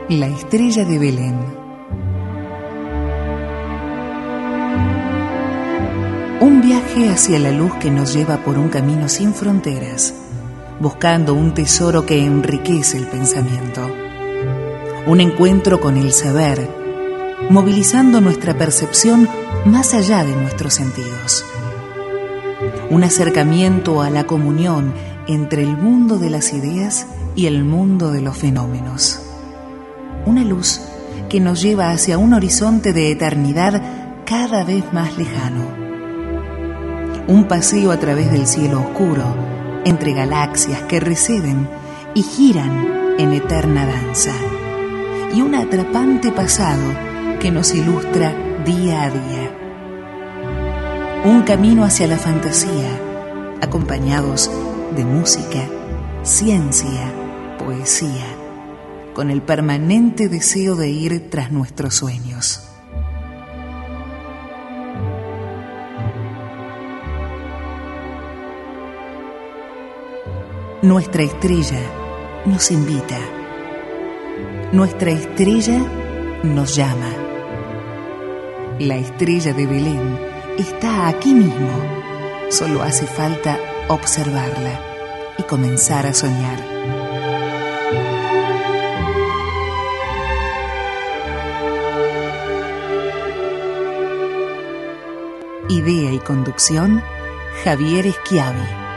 La estrella de Belén. Un viaje hacia la luz que nos lleva por un camino sin fronteras, buscando un tesoro que enriquece el pensamiento. Un encuentro con el saber, movilizando nuestra percepción más allá de nuestros sentidos. Un acercamiento a la comunión entre el mundo de las ideas y el mundo de los fenómenos. Una luz que nos lleva hacia un horizonte de eternidad cada vez más lejano. Un paseo a través del cielo oscuro, entre galaxias que receden y giran en eterna danza. Y un atrapante pasado que nos ilustra día a día. Un camino hacia la fantasía, acompañados de música, ciencia, poesía, con el permanente deseo de ir tras nuestros sueños. Nuestra estrella nos invita. Nuestra estrella nos llama. La estrella de Belén está aquí mismo. Solo hace falta observarla y comenzar a soñar. Idea y conducción, Javier Schiavi.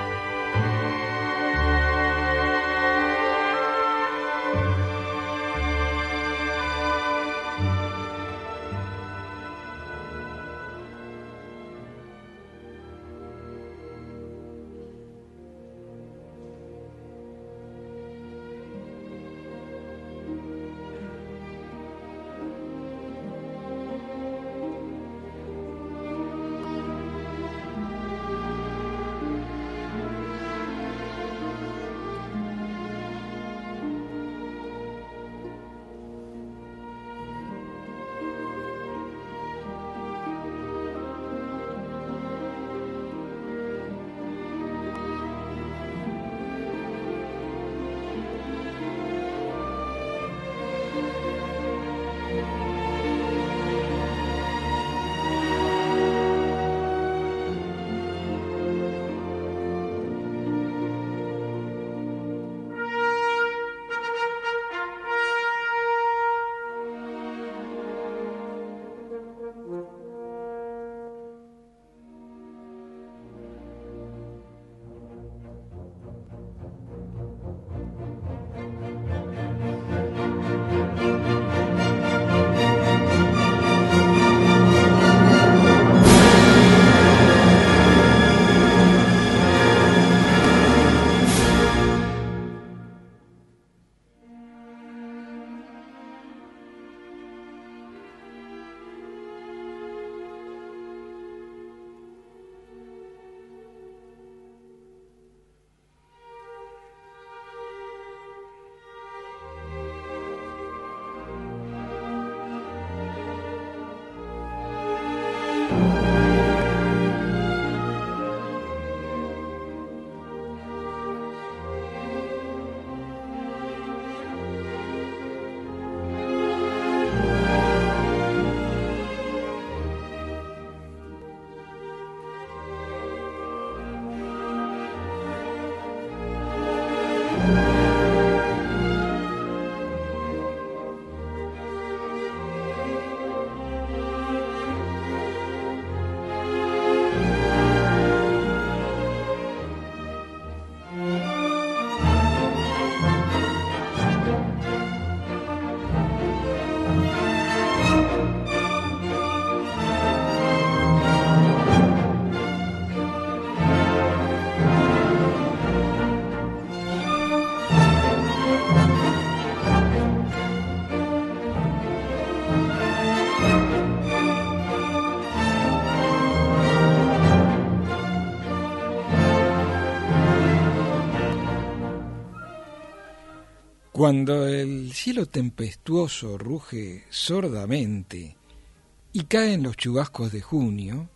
Cuando el cielo tempestuoso ruge sordamente y caen los chubascos de junio,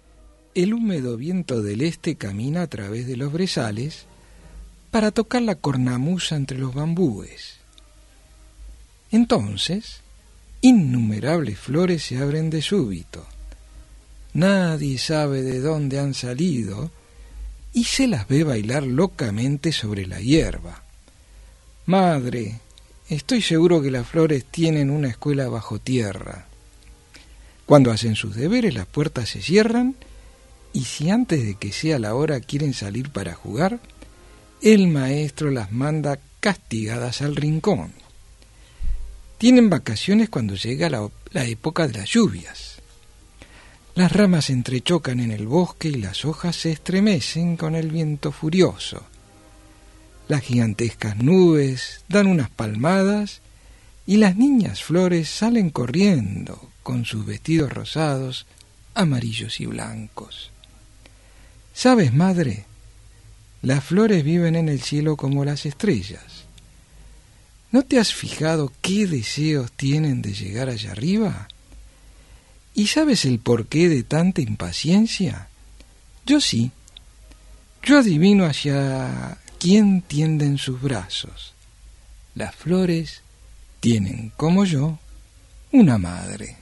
el húmedo viento del este camina a través de los brezales para tocar la cornamusa entre los bambúes. Entonces, innumerables flores se abren de súbito. Nadie sabe de dónde han salido y se las ve bailar locamente sobre la hierba. Madre, estoy seguro que las flores tienen una escuela bajo tierra. Cuando hacen sus deberes, las puertas se cierran y si antes de que sea la hora quieren salir para jugar, el maestro las manda castigadas al rincón. Tienen vacaciones cuando llega la época de las lluvias. Las ramas se entrechocan en el bosque y las hojas se estremecen con el viento furioso. Las gigantescas nubes dan unas palmadas y las niñas flores salen corriendo con sus vestidos rosados, amarillos y blancos. ¿Sabes, madre? Las flores viven en el cielo como las estrellas. ¿No te has fijado qué deseos tienen de llegar allá arriba? ¿Y sabes el porqué de tanta impaciencia? Yo sí. Yo adivino hacia quién tienden sus brazos. Las flores tienen, como yo, una madre.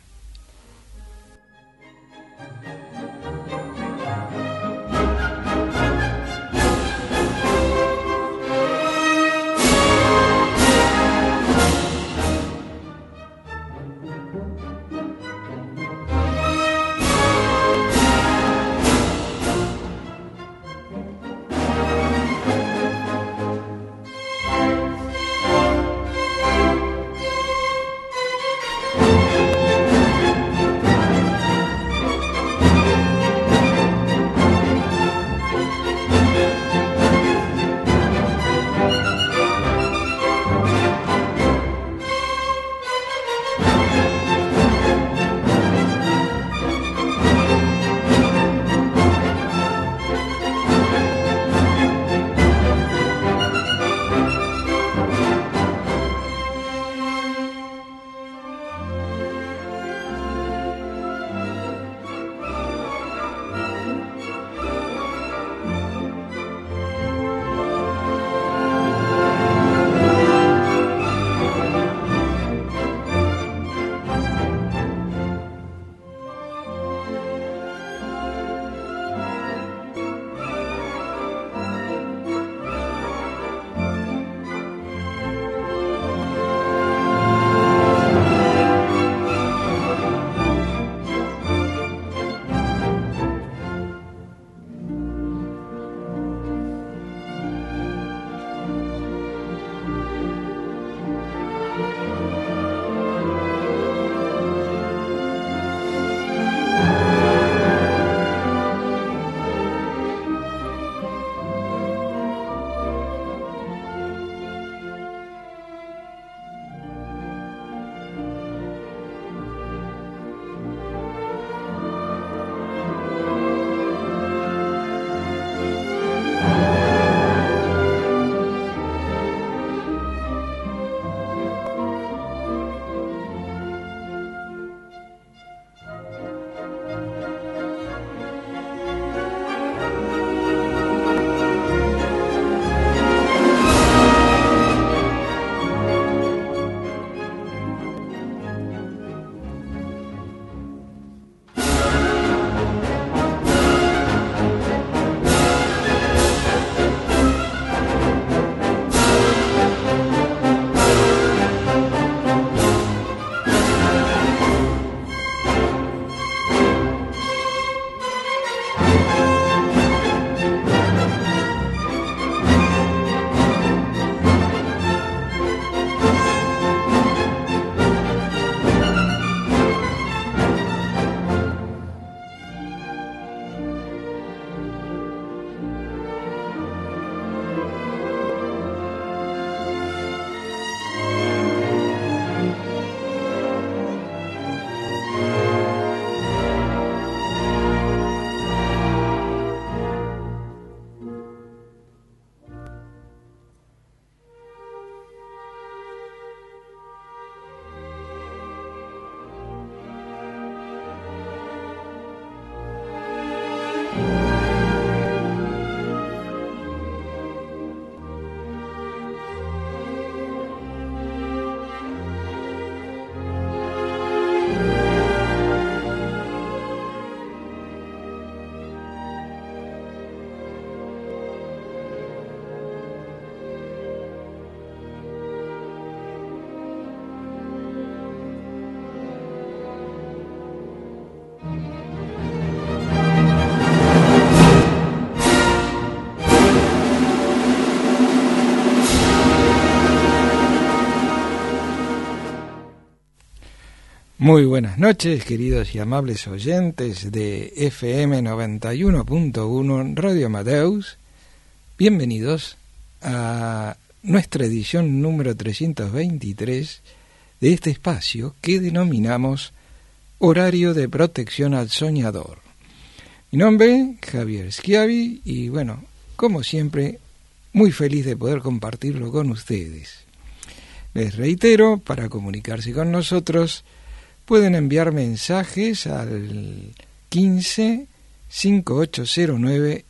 Muy buenas noches, queridos y amables oyentes de FM 91.1 Radio Amadeus. Bienvenidos a nuestra edición número 323 de este espacio que denominamos Horario de Protección al Soñador. Mi nombre, Javier Schiavi, y bueno, como siempre, muy feliz de poder compartirlo con ustedes. Les reitero, para comunicarse con nosotros, pueden enviar mensajes al 15 5809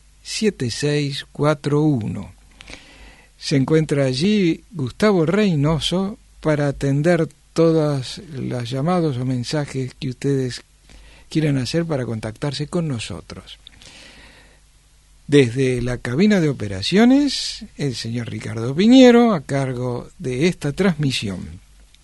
7641. Se encuentra allí Gustavo Reynoso para atender todas las llamados o mensajes que ustedes quieran hacer para contactarse con nosotros. Desde la cabina de operaciones, el señor Ricardo Piñero, a cargo de esta transmisión.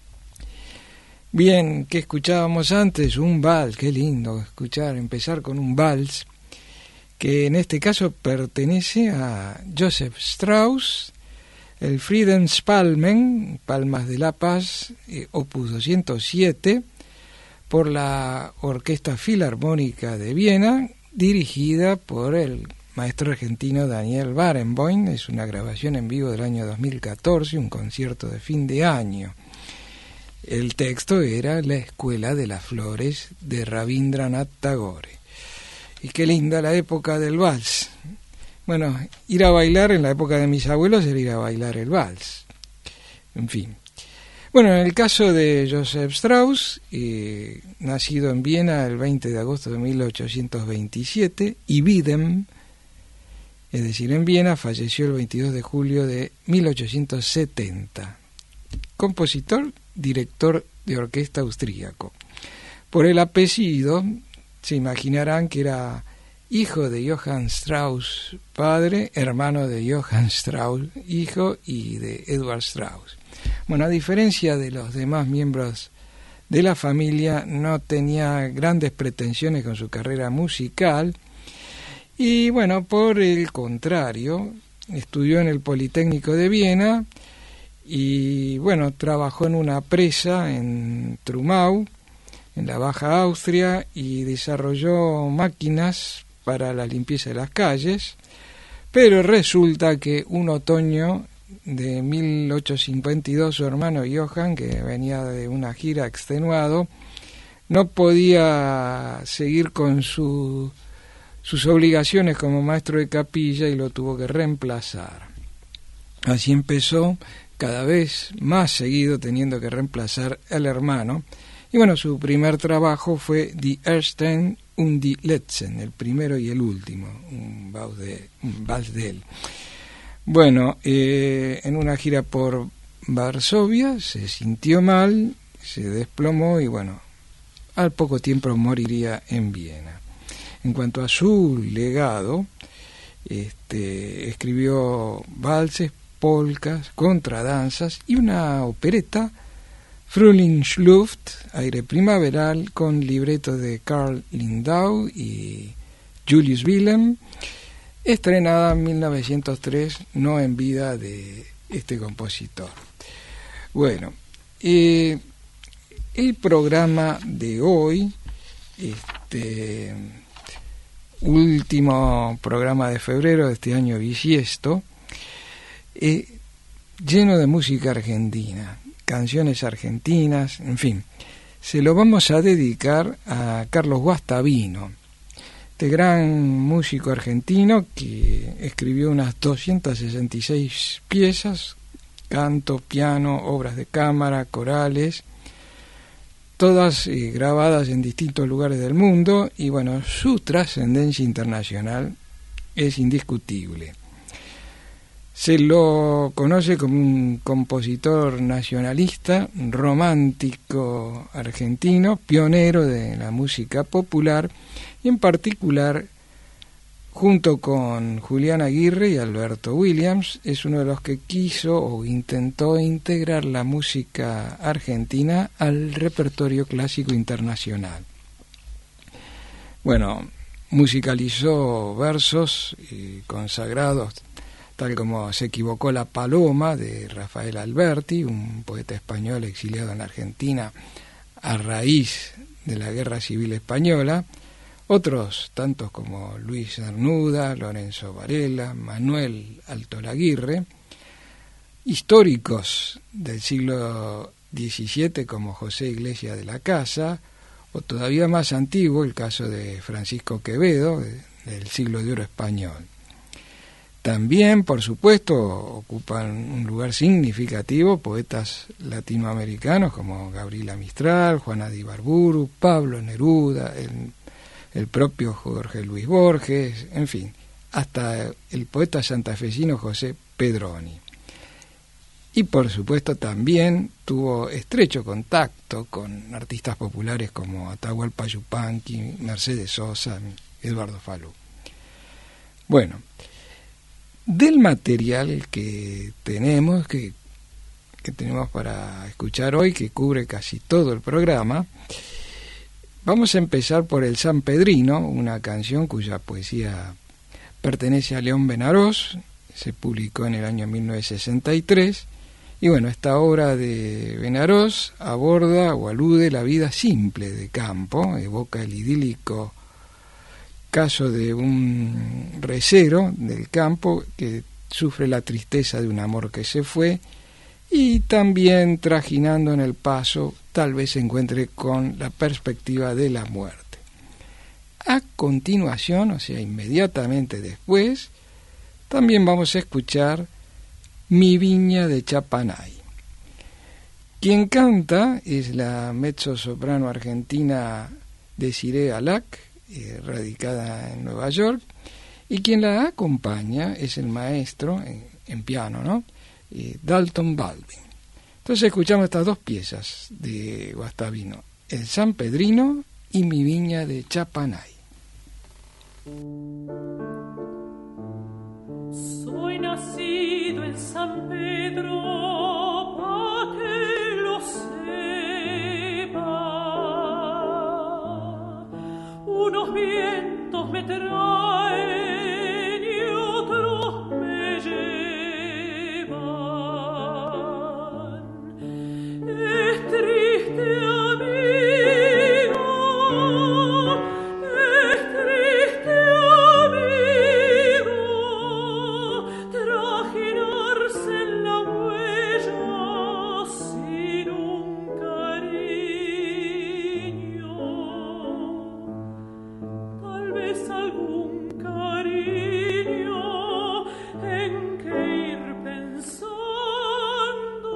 Bien, ¿qué escuchábamos antes? Un vals, qué lindo empezar con un vals, que en este caso pertenece a Joseph Strauss, el Friedenspalmen, Palmas de la Paz, opus 207, por la Orquesta Filarmónica de Viena, dirigida por el maestro argentino Daniel Barenboim. Es una grabación en vivo del año 2014, un concierto de fin de año. El texto era La Escuela de las Flores de Rabindranath Tagore. Y qué linda la época del vals. Bueno, ir a bailar en la época de mis abuelos era ir a bailar el vals. En fin. Bueno, en el caso de Joseph Strauss, nacido en Viena el 20 de agosto de 1827, y Wiedem, es decir, en Viena, falleció el 22 de julio de 1870. Compositor, director de orquesta austríaco. Por el apellido se imaginarán que era hijo de Johann Strauss, padre, hermano de Johann Strauss, hijo, y de Edward Strauss. Bueno, a diferencia de los demás miembros de la familia, no tenía grandes pretensiones con su carrera musical y, bueno, por el contrario, estudió en el Politécnico de Viena y, bueno, trabajó en una presa en Trumau, en la Baja Austria, y desarrolló máquinas para la limpieza de las calles, pero resulta que un otoño de 1852 su hermano Johann, que venía de una gira extenuado, no podía seguir con sus obligaciones como maestro de capilla y lo tuvo que reemplazar. Así empezó, cada vez más seguido teniendo que reemplazar al hermano. Y bueno, su primer trabajo fue Die Ersten und die Letzten, el primero y el último, un vals de él. Bueno, en una gira por Varsovia se sintió mal, se desplomó y bueno, al poco tiempo moriría en Viena. En cuanto a su legado, escribió valses, polcas, contradanzas y una opereta, Frühlingsluft, aire primaveral, con libreto de Karl Lindau y Julius Wilhelm, estrenada en 1903, no en vida de este compositor. Bueno, el programa de hoy, último programa de febrero de este año bisiesto, lleno de música argentina, canciones argentinas, en fin, se lo vamos a dedicar a Carlos Guastavino, este gran músico argentino que escribió unas 266 piezas, canto, piano, obras de cámara, corales, todas grabadas en distintos lugares del mundo, y bueno, su trascendencia internacional es indiscutible. Se lo conoce como un compositor nacionalista, romántico argentino, pionero de la música popular, y en particular, junto con Julián Aguirre y Alberto Williams, es uno de los que quiso o intentó integrar la música argentina al repertorio clásico internacional. Bueno, musicalizó versos consagrados, tal como Se equivocó la paloma, de Rafael Alberti, un poeta español exiliado en la Argentina a raíz de la Guerra Civil Española, otros tantos como Luis Cernuda, Lorenzo Varela, Manuel Altolaguirre, históricos del siglo XVII como José Iglesias de la Casa, o todavía más antiguo el caso de Francisco Quevedo, del siglo de oro español. También, por supuesto, ocupan un lugar significativo poetas latinoamericanos como Gabriela Mistral, Juana de Ibarburu, Pablo Neruda, el propio Jorge Luis Borges, en fin, hasta el poeta santafesino José Pedroni. Y por supuesto también tuvo estrecho contacto con artistas populares como Atahualpa Yupanqui, Mercedes Sosa, Eduardo Falú. Bueno, del material que tenemos para escuchar hoy, que cubre casi todo el programa, vamos a empezar por el San Pedrino, una canción cuya poesía pertenece a León Benarós, se publicó en el año 1963, y bueno, esta obra de Benarós aborda o alude la vida simple de campo, evoca el idílico caso de un recero del campo que sufre la tristeza de un amor que se fue, y también trajinando en el paso tal vez se encuentre con la perspectiva de la muerte. A continuación, o sea, inmediatamente después, también vamos a escuchar Mi Viña de Chapanay. Quien canta es la mezzosoprano argentina Desiree Alac, radicada en Nueva York, y quien la acompaña es el maestro en piano, ¿no? Dalton Baldwin. Entonces escuchamos estas dos piezas de Guastavino, el San Pedrino y Mi Viña de Chapanay. Soy nacido en San Pedro, pa' que lo sepa. Unos vientos me traen y otros me llevan. Es triste, amigo, es triste, amigo, trajinarse en la huella sin un cariño. Tal vez algún cariño en que ir pensando.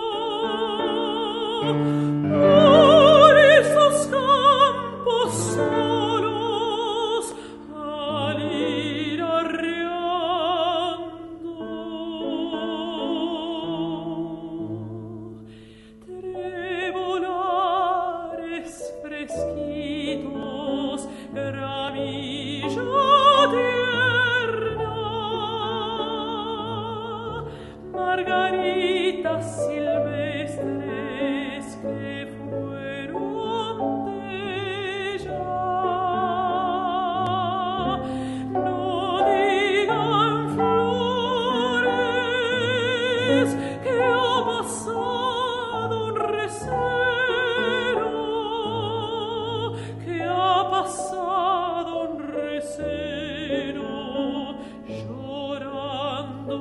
Por esos campos solos al ir arreando, trébolares fresquitos, gramilla tierna, margaritas silvestres que fueron de ella. No digan flores que ha pasado un recero, que ha pasado un recero, llorando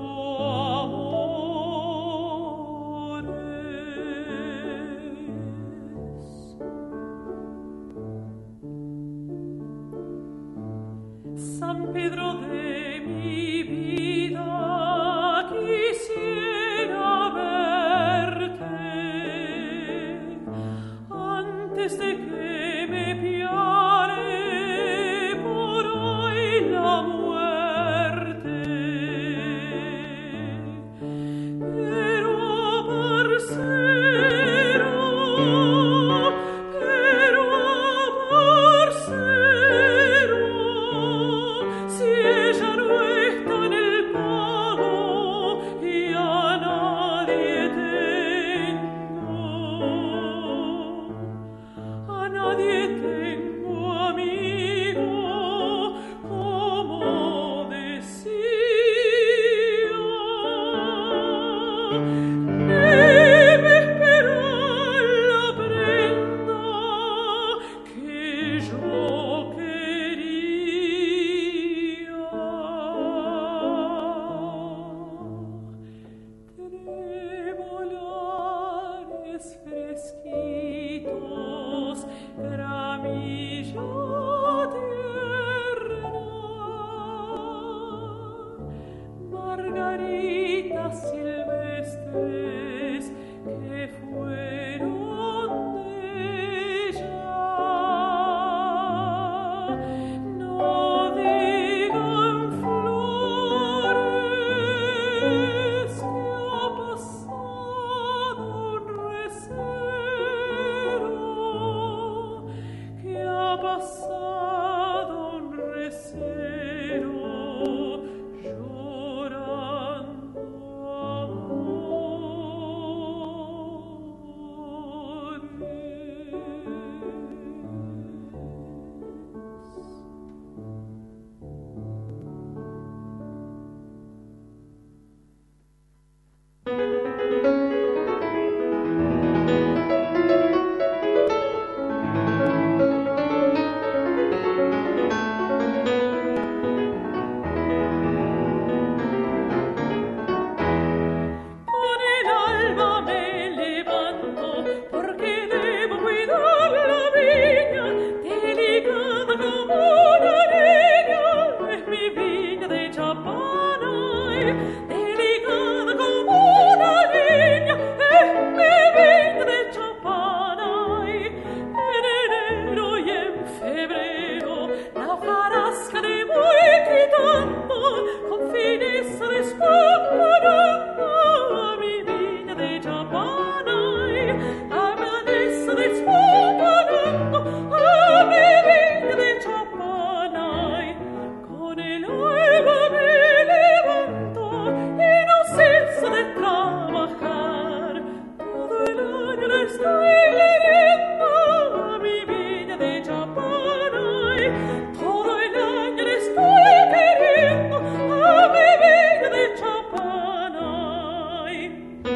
amores. San Pedro de mi vida, quisiera verte antes de que me piare por hoy la muerte. Pero a Barcero, si ella no está en el pago y a nadie tengo amigo, como decía. Debe esperar la prenda caritas silvestres que fueron de ella. No digan flores que ha pasado un recero, que ha pasado un recero llorando Con el alba me levanto porque debo cuidar la viña, delicada como una niña, es mi viña de Chapanay, delicada como una niña, es mi viña de Chapanay. En enero y en febrero la hojarasca le voy quitando, con fineza despampanando a mi viña de Chapanay, amanece despampanando a mi viña de Chapanay. Con el alba me levanto y no ceso de trabajar, todo el año le estoy queriendo a mi viña de Chapanay, todo el año le estoy queriendo a mi viña de Chapanay.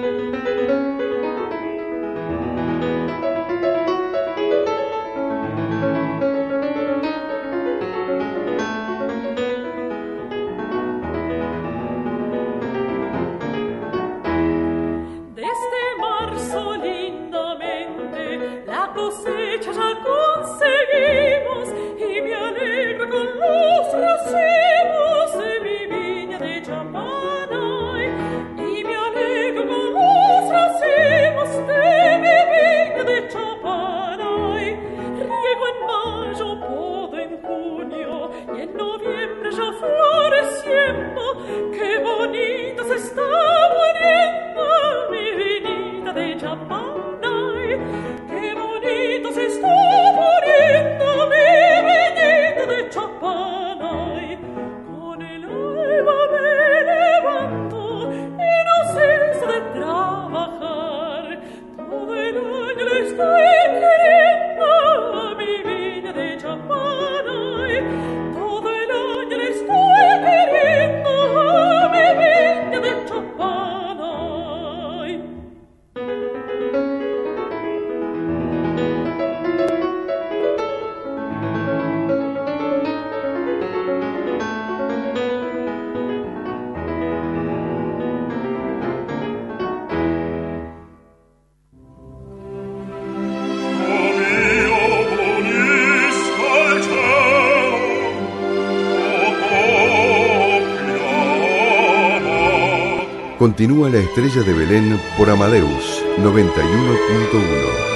Desde marzo lindamente la cosecha ya conseguimos y me alegro con los racimos de mi viña de Chapanay, y me alegro con los racimos de mi viña de Chapanay. Riego en mayo, podo en junio y en noviembre ya floreciendo, qué bonita se está poniendo mi vinita de Chapanay, qué bonito se está poniendo mi vinita de Chapanay. Con el alba me levanto y no ceso de trabajar, todo el año le estoy queriendo a mi viña de Chapanay, todo el año le estoy queriendo a mi viña de Chapanay. Continúa La Estrella de Belén por Amadeus 91.1.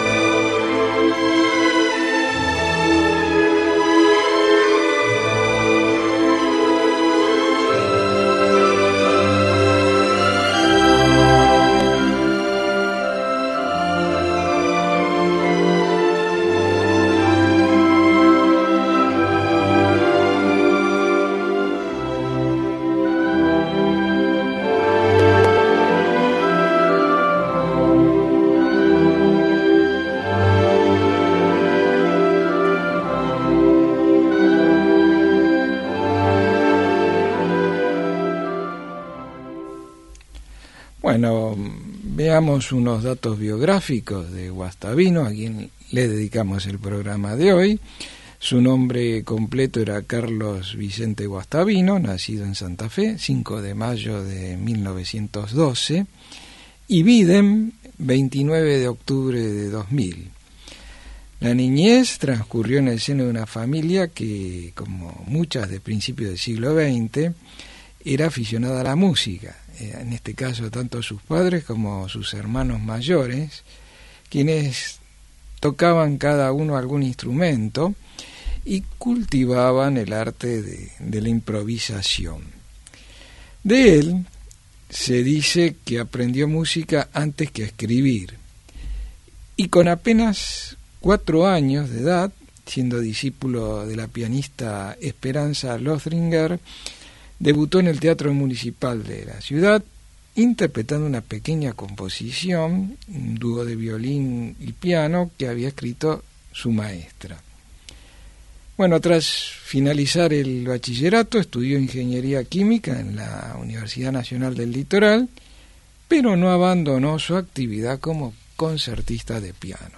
Bueno, veamos unos datos biográficos de Guastavino, a quien le dedicamos el programa de hoy. Su nombre completo era Carlos Vicente Guastavino, nacido en Santa Fe, 5 de mayo de 1912, y Videm, 29 de octubre de 2000. La niñez transcurrió en el seno de una familia que, como muchas de principios del siglo XX, era aficionada a la música. en este caso tanto sus padres como sus hermanos mayores, quienes tocaban cada uno algún instrumento y cultivaban el arte de la improvisación. De él se dice que aprendió música antes que a escribir, y con apenas 4 años de edad, siendo discípulo de la pianista Esperanza Lothringer, debutó en el Teatro Municipal de la ciudad, interpretando una pequeña composición, un dúo de violín y piano que había escrito su maestra. Bueno, tras finalizar el bachillerato, estudió Ingeniería Química en la Universidad Nacional del Litoral, pero no abandonó su actividad como concertista de piano.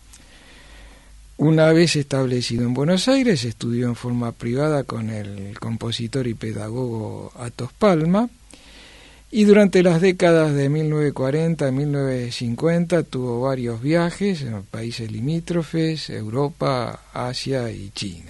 Una vez establecido en Buenos Aires, estudió en forma privada con el compositor y pedagogo Athos Palma, y durante las décadas de 1940 a 1950 tuvo varios viajes en países limítrofes, Europa, Asia y China.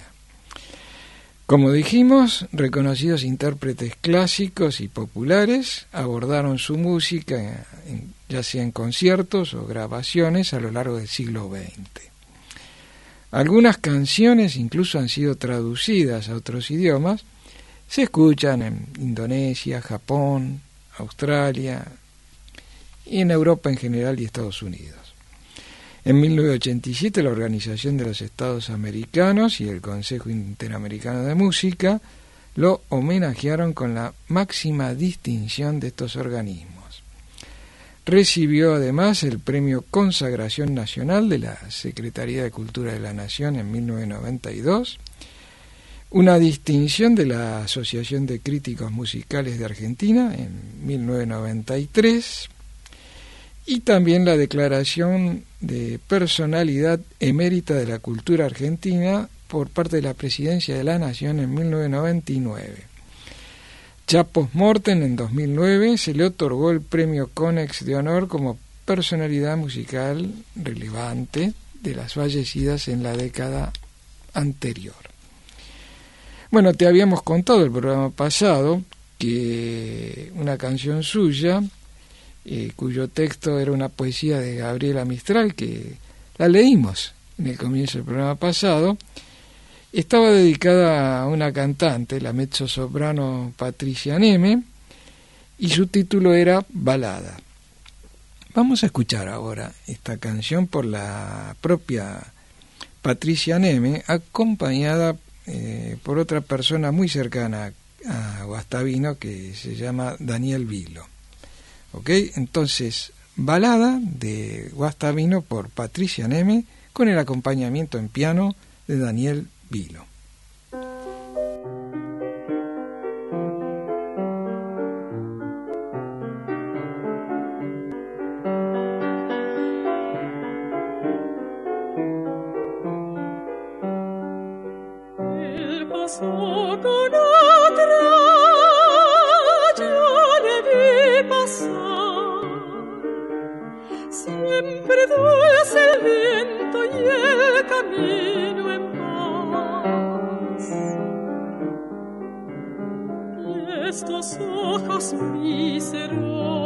Como dijimos, reconocidos intérpretes clásicos y populares abordaron su música, ya sea en conciertos o grabaciones a lo largo del siglo XX. Algunas canciones incluso han sido traducidas a otros idiomas, se escuchan en Indonesia, Japón, Australia y en Europa en general y Estados Unidos. En 1987 la Organización de los Estados Americanos y el Consejo Interamericano de Música lo homenajearon con la máxima distinción de estos organismos. Recibió además el Premio Consagración Nacional de la Secretaría de Cultura de la Nación en 1992, una distinción de la Asociación de Críticos Musicales de Argentina en 1993 y también la Declaración de Personalidad Emérita de la Cultura Argentina por parte de la Presidencia de la Nación en 1999. Ya post-mortem, en 2009, se le otorgó el Premio Konex de Honor como personalidad musical relevante de las fallecidas en la década anterior. Bueno, te habíamos contado el programa pasado que una canción suya, cuyo texto era una poesía de Gabriela Mistral, que la leímos en el comienzo del programa pasado, estaba dedicada a una cantante, la mezzosoprano Patricia Neme, y su título era Balada. Vamos a escuchar ahora esta canción por la propia Patricia Neme, acompañada por otra persona muy cercana a Guastavino que se llama Daniel Vilo. ¿Ok? Entonces, Balada de Guastavino por Patricia Neme con el acompañamiento en piano de Daniel Vilo. Él pasó con otra, yo le vi pasar, siempre dulce el viento y el camino en paz. Y estos ojos míseros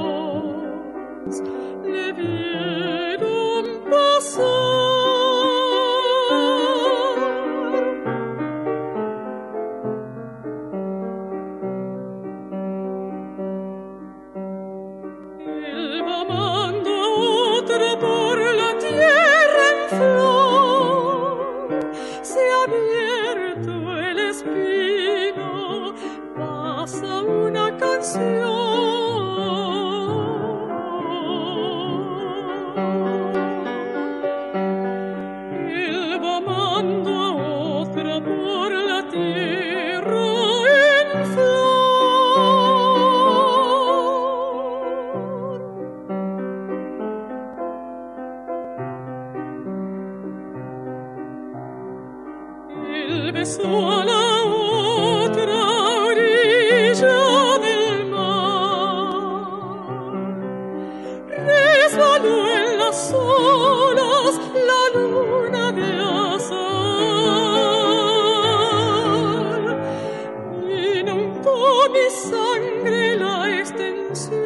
le vieron pasar. Sangre la extensión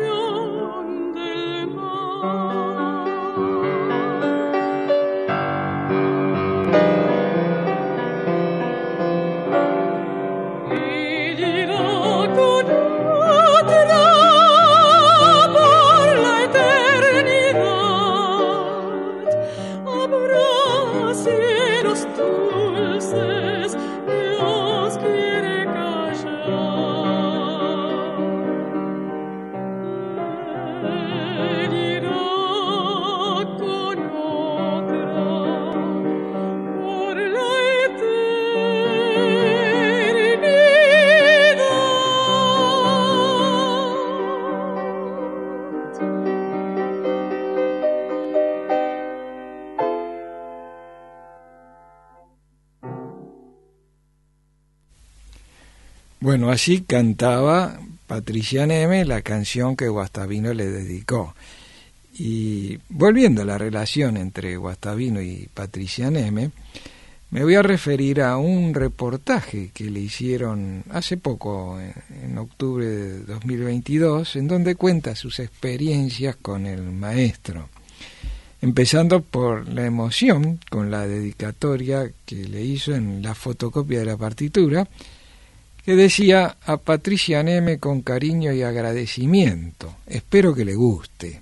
Bueno, así cantaba Patricia Neme la canción que Guastavino le dedicó. Y volviendo a la relación entre Guastavino y Patricia Neme, me voy a referir a un reportaje que le hicieron hace poco, en octubre de 2022, en donde cuenta sus experiencias con el maestro, empezando por la emoción con la dedicatoria que le hizo en la fotocopia de la partitura, que decía: a Patricia Neme con cariño y agradecimiento, espero que le guste.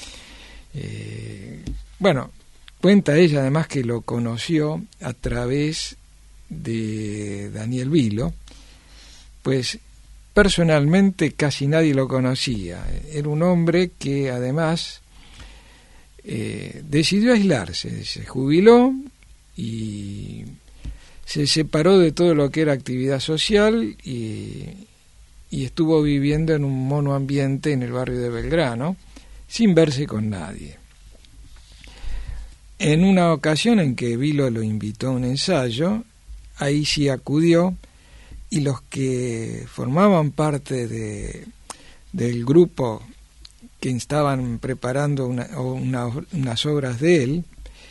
Bueno, cuenta ella además que lo conoció a través de Daniel Vilo, pues personalmente casi nadie lo conocía. Era un hombre que además decidió aislarse, se jubiló y se separó de todo lo que era actividad social y estuvo viviendo en un monoambiente en el barrio de Belgrano, sin verse con nadie. En una ocasión en que Vilo lo invitó a un ensayo, ahí sí acudió, y los que formaban parte del grupo que estaban preparando unas obras de él,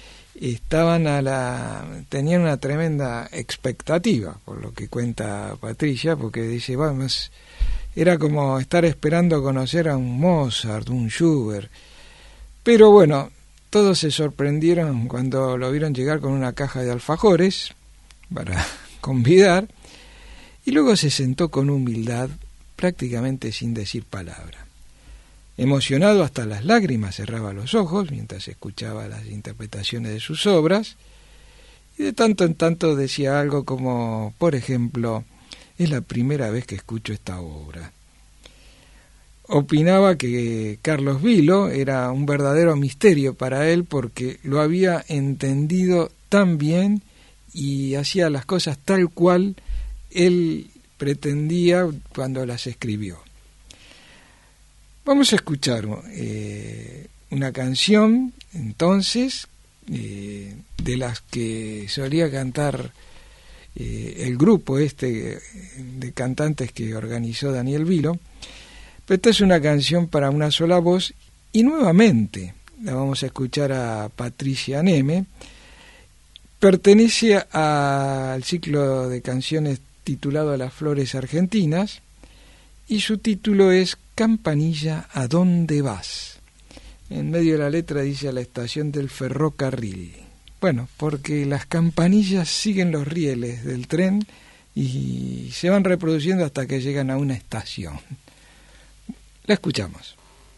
tenían una tremenda expectativa, por lo que cuenta Patricia, porque dice, vamos, era como estar esperando conocer a un Mozart, un Schubert. Pero bueno, todos se sorprendieron cuando lo vieron llegar con una caja de alfajores para convidar, y luego se sentó con humildad, prácticamente sin decir palabra. Emocionado hasta las lágrimas, cerraba los ojos mientras escuchaba las interpretaciones de sus obras, y de tanto en tanto decía algo como, por ejemplo, es la primera vez que escucho esta obra. Opinaba que Carlos Vilo era un verdadero misterio para él porque lo había entendido tan bien y hacía las cosas tal cual él pretendía cuando las escribió. Vamos a escuchar una canción, entonces, de las que solía cantar el grupo de cantantes que organizó Daniel Vilo. Pero esta es una canción para una sola voz y nuevamente la vamos a escuchar a Patricia Neme. Pertenece al ciclo de canciones titulado Las Flores Argentinas y su título es Campanilla, ¿a dónde vas? En medio de la letra dice a la estación del ferrocarril. Bueno, porque las campanillas siguen los rieles del tren y se van reproduciendo hasta que llegan a una estación. La escuchamos.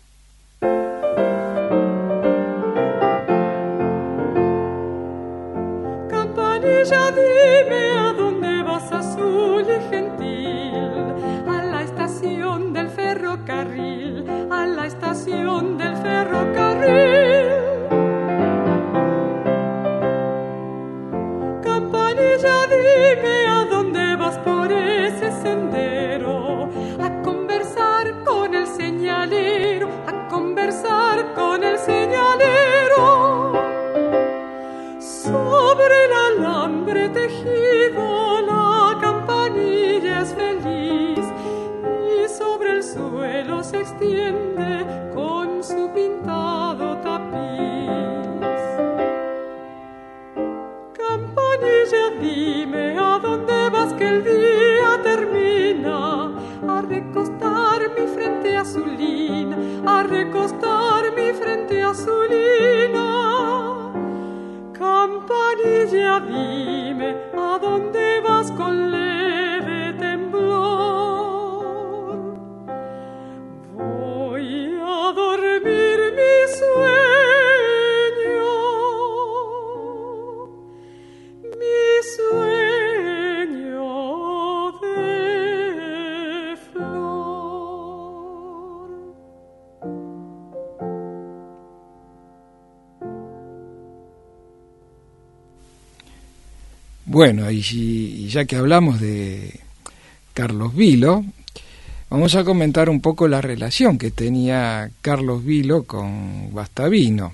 Campanilla, dime a dónde vas, azul y gentil, a la estación del ferrocarril, a la estación del ferrocarril. Campanilla, dime a dónde vas por ese sendero, a conversar con el señalero, a conversar con el señalero. Sobre el alambre tejido la campanilla es feliz y sobre el suelo se extiende con su pintado tapiz. Campanilla, dime a dónde vas que el día termina, a recostar mi frente azulina, a recostar mi frente azulina. Campanilla, dime a dónde vas con leve temblor. Voy a dormir mi sueño de flor. Bueno, y ya que hablamos de Carlos Vilo, vamos a comentar un poco la relación que tenía Carlos Vilo con Guastavino,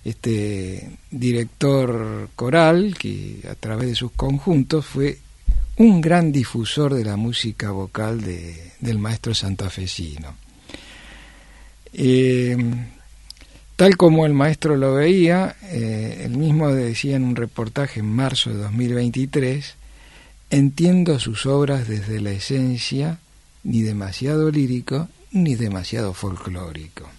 este director coral que a través de sus conjuntos fue un gran difusor de la música vocal del maestro santafesino. Tal como el maestro lo veía, él mismo decía en un reportaje en marzo de 2023, entiendo sus obras desde la esencia, ni demasiado lírico, ni demasiado folclórico.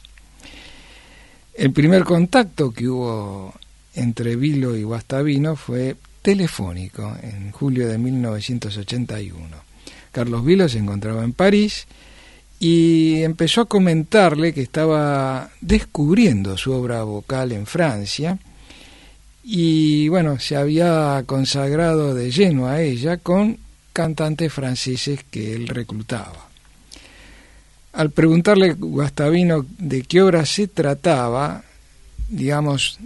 El primer contacto que hubo entre Vilo y Guastavino fue telefónico, en julio de 1981. Carlos Vilo se encontraba en París y empezó a comentarle que estaba descubriendo su obra vocal en Francia y bueno, se había consagrado de lleno a ella con cantantes franceses que él reclutaba. Al preguntarle Guastavino de qué obra se trataba, digamos,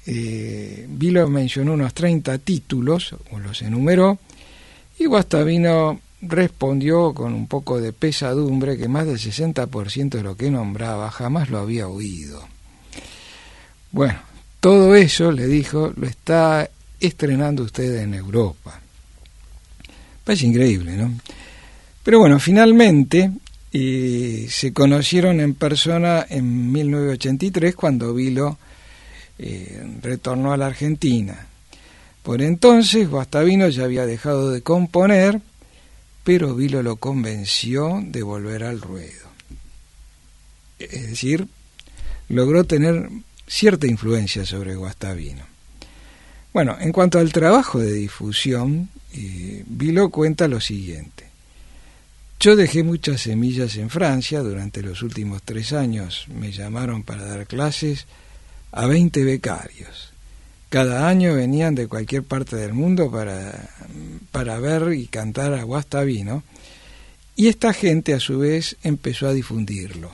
Vilo mencionó unos 30 títulos, o los enumeró, y Guastavino respondió con un poco de pesadumbre que más del 60% de lo que nombraba jamás lo había oído. Bueno, todo eso, le dijo, lo está estrenando usted en Europa. Parece increíble, ¿no? Pero bueno, finalmente se conocieron en persona en 1983 cuando Vilo retornó a la Argentina. Por entonces Guastavino ya había dejado de componer, pero Vilo lo convenció de volver al ruedo. Es decir, logró tener cierta influencia sobre Guastavino. Bueno, en cuanto al trabajo de difusión, Vilo cuenta lo siguiente. Yo dejé muchas semillas en Francia. Durante los últimos 3 años me llamaron para dar clases a 20 becarios. Cada año venían de cualquier parte del mundo para ver y cantar a Guastavino, y esta gente a su vez empezó a difundirlo.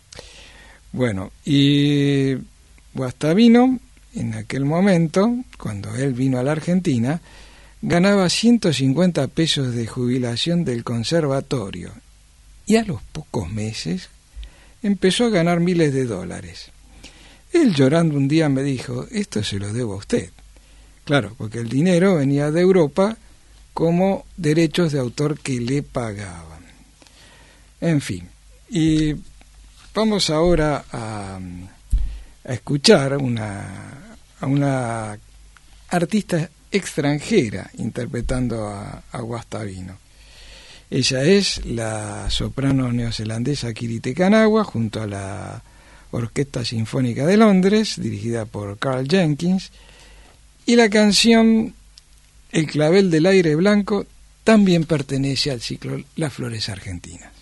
Bueno, y Guastavino en aquel momento, cuando él vino a la Argentina, ganaba 150 pesos de jubilación del conservatorio, y a los pocos meses empezó a ganar miles de dólares. Él, llorando, un día me dijo, esto se lo debo a usted. Claro, porque el dinero venía de Europa como derechos de autor que le pagaban. En fin, y vamos ahora a escuchar a una artista extranjera interpretando a Guastavino. Ella es la soprano neozelandesa Kirite Kanawa, junto a la Orquesta Sinfónica de Londres, dirigida por Carl Jenkins, y la canción El clavel del aire blanco también pertenece al ciclo Las Flores Argentinas.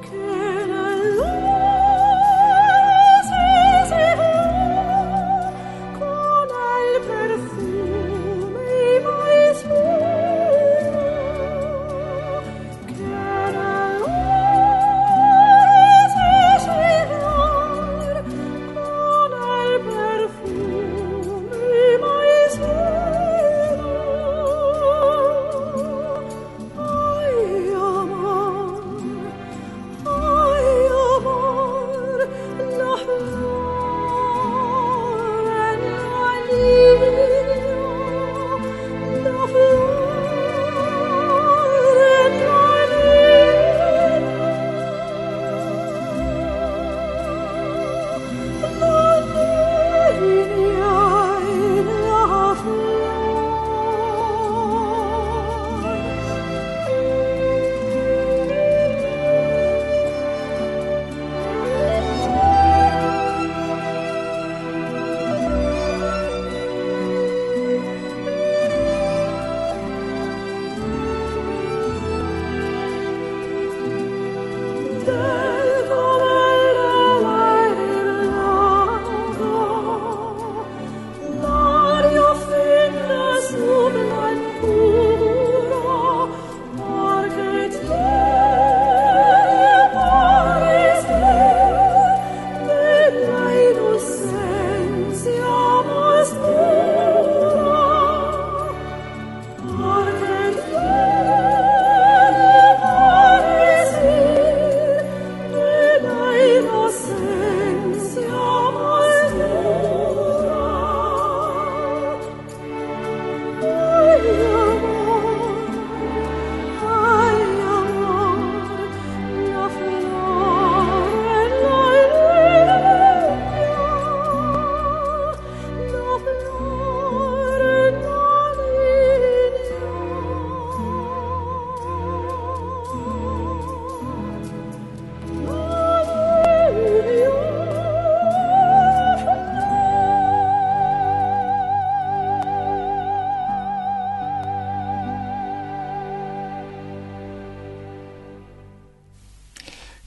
Que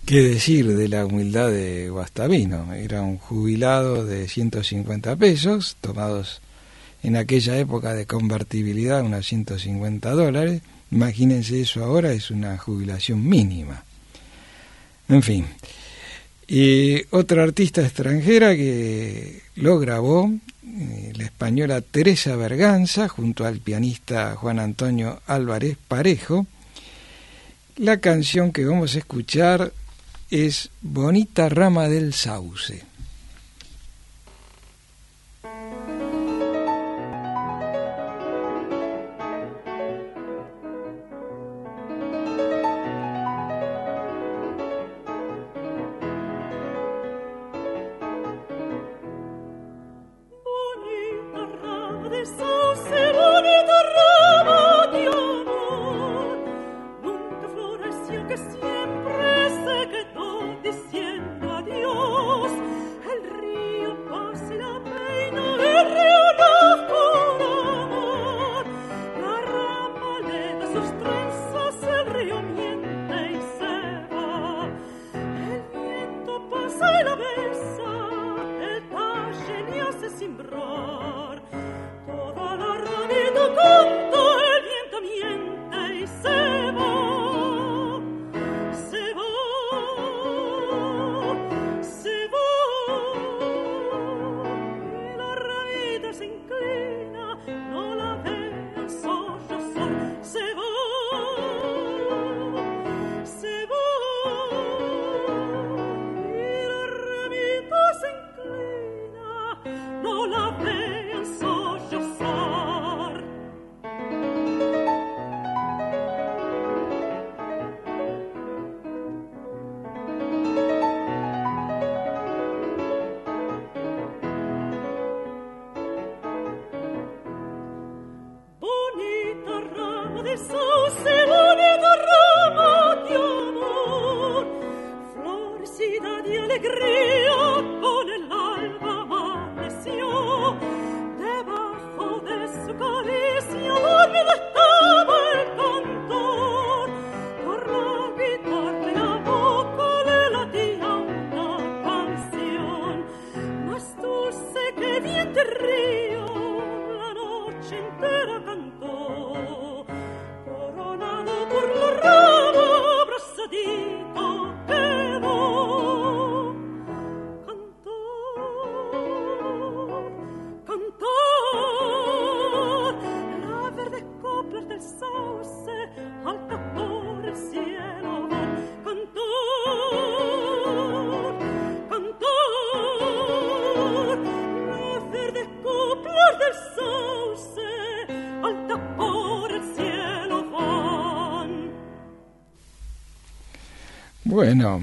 ¿Qué decir de la humildad de Guastavino? Era un jubilado de 150 pesos, tomados en aquella época de convertibilidad, unos $150. Imagínense eso ahora, es una jubilación mínima. En fin. Y otra artista extranjera que lo grabó, la española Teresa Berganza, junto al pianista Juan Antonio Álvarez Parejo. La canción que vamos a escuchar es Bonita Rama del Sauce. Bueno,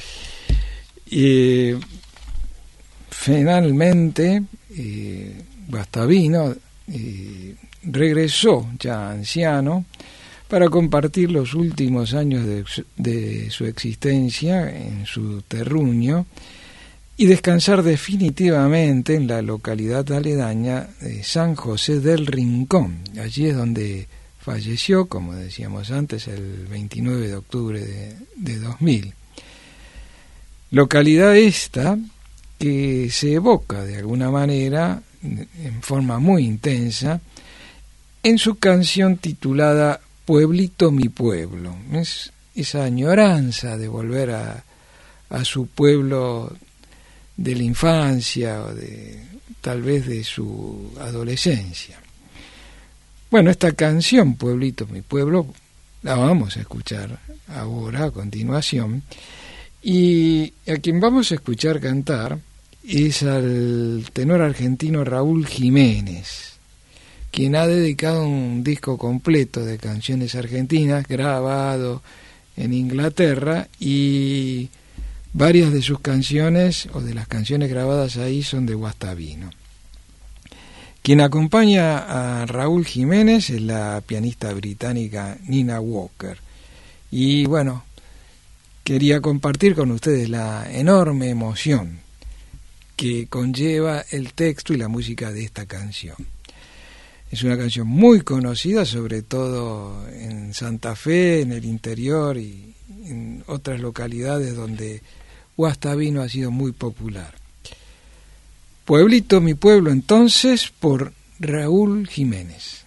finalmente Guastavino regresó ya anciano para compartir los últimos años de su existencia en su terruño y descansar definitivamente en la localidad aledaña de San José del Rincón. Allí es donde falleció, como decíamos antes, el 29 de octubre de 2000. Localidad esta que se evoca de alguna manera, en forma muy intensa, en su canción titulada Pueblito mi pueblo. Es esa añoranza de volver a su pueblo de la infancia o tal vez de su adolescencia. Bueno, esta canción, Pueblito mi pueblo, la vamos a escuchar ahora a continuación, y a quien vamos a escuchar cantar es al tenor argentino Raúl Jiménez, quien ha dedicado un disco completo de canciones argentinas grabado en Inglaterra, y varias de sus canciones o de las canciones grabadas ahí son de Guastavino. Quien acompaña a Raúl Jiménez es la pianista británica Nina Walker. Y bueno, quería compartir con ustedes la enorme emoción que conlleva el texto y la música de esta canción. Es una canción muy conocida, sobre todo en Santa Fe, en el interior y en otras localidades donde Guastavino ha sido muy popular. Pueblito, mi pueblo, entonces, por Raúl Jiménez.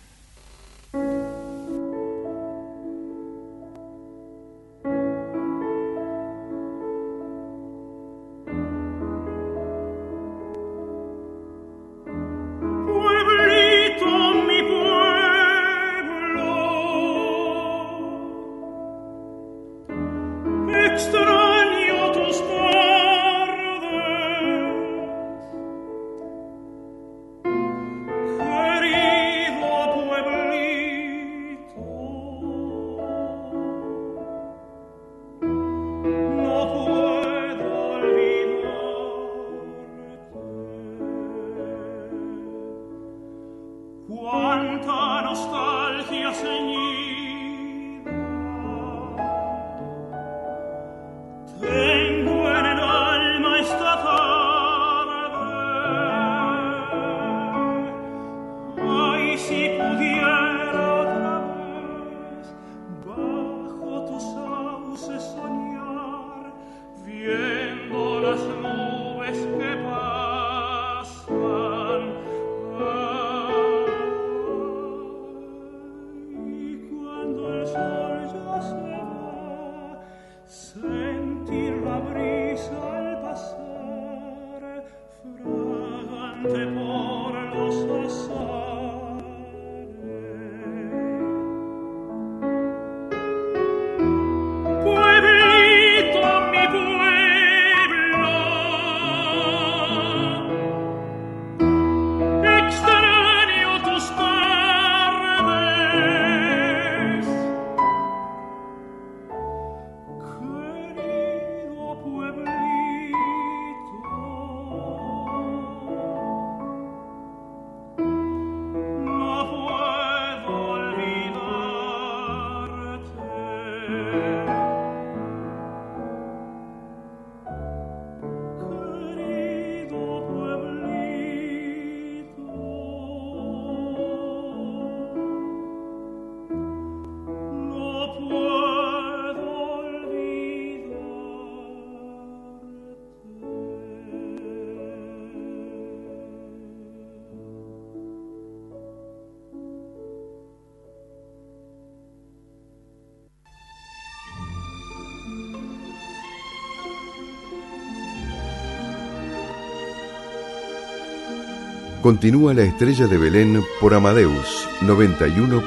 Continúa La Estrella de Belén por Amadeus 91.1.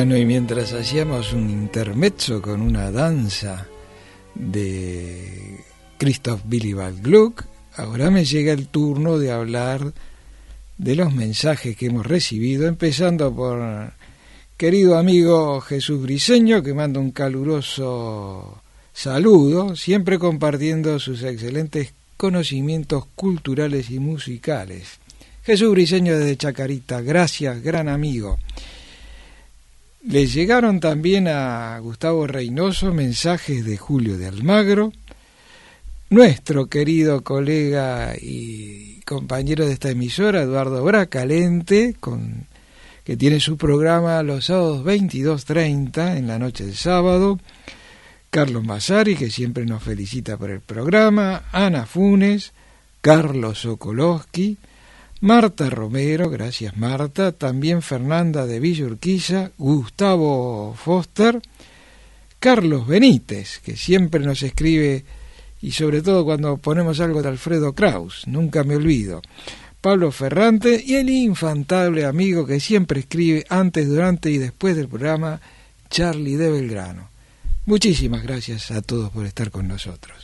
Bueno, y mientras hacíamos un intermezzo con una danza de Christoph Willibald Gluck, ahora me llega el turno de hablar de los mensajes que hemos recibido, empezando por querido amigo Jesús Briceño, que manda un caluroso saludo, siempre compartiendo sus excelentes conocimientos culturales y musicales. Jesús Briceño desde Chacarita, gracias, gran amigo. Le llegaron también a Gustavo Reynoso mensajes de Julio de Almagro, nuestro querido colega y compañero de esta emisora, Eduardo Bracalente, que tiene su programa los sábados 22:30 en la noche del sábado, Carlos Massari, que siempre nos felicita por el programa, Ana Funes, Carlos Sokolowski, Marta Romero, gracias Marta, también Fernanda de Villa Urquiza, Gustavo Foster, Carlos Benítez, que siempre nos escribe, y sobre todo cuando ponemos algo de Alfredo Kraus, nunca me olvido, Pablo Ferrante y el infantable amigo que siempre escribe antes, durante y después del programa, Charlie de Belgrano. Muchísimas gracias a todos por estar con nosotros.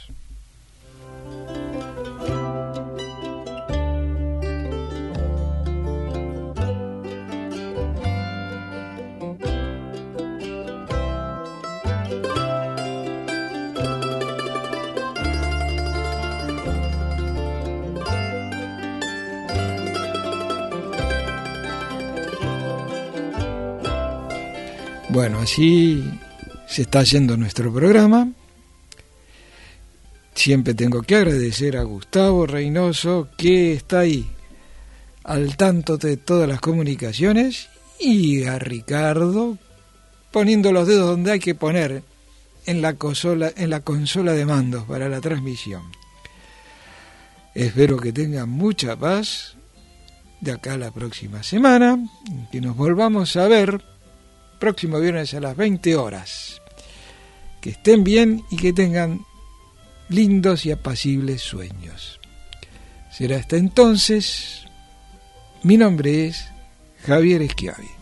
Bueno, así se está yendo nuestro programa. Siempre tengo que agradecer a Gustavo Reynoso, que está ahí al tanto de todas las comunicaciones, y a Ricardo poniendo los dedos donde hay que poner en la consola de mandos para la transmisión. Espero que tengan mucha paz de acá a la próxima semana, que nos volvamos a ver próximo viernes a las 20 horas. Que estén bien y que tengan lindos y apacibles sueños. Será hasta entonces. Mi nombre es Javier Schiavi.